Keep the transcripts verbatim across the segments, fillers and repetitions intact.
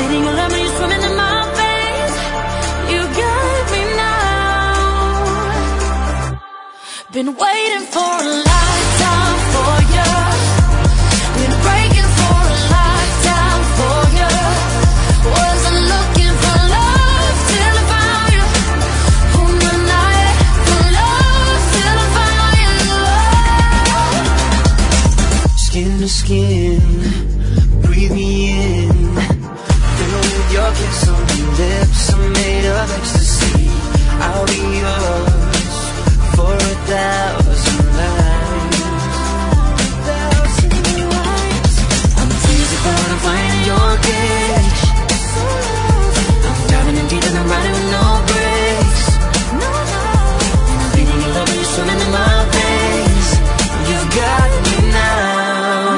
bleeding your love, you're swimming in my veins. You got me now. Been waiting for a lifetime for you. Been breaking for a lifetime for you. Wasn't looking for love till I found you. On the night for love till I found you. Skin to skin, breathe me in. Fill with your kiss on your lips. I'm made of ecstasy. I'll be yours for a thousand nights. Thousand nights. I'm teasing for the fire in your cage. I'm diving in deep and I'm riding with no brakes. And I'm bleeding your love and you're swimming in my veins. You've got me now.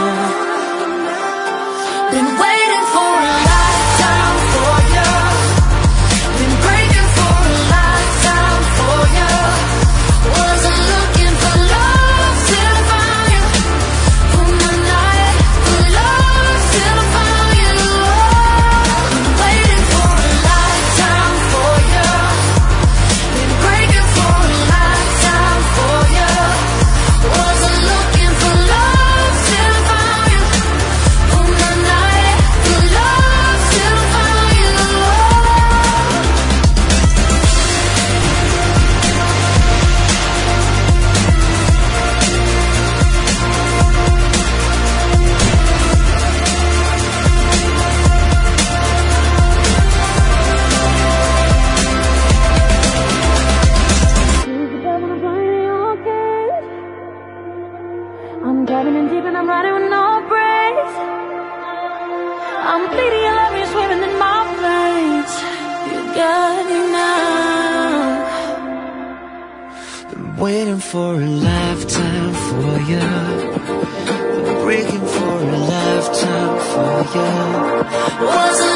Been waiting for a lifetime for you. Been breaking for a lifetime for you. Wasn't looking for love till I found you. On the night for love till I found you. Been waiting for a lifetime for you. Been breaking for a lifetime for you. Wasn't looking for love till I found you. On the night for love till I found you. I'm diving in deep and I'm riding with no brakes. I'm bleeding your love, you're swimming in my veins. You got me now. Been waiting for a lifetime for you. Been breaking for a lifetime for you. Wasn't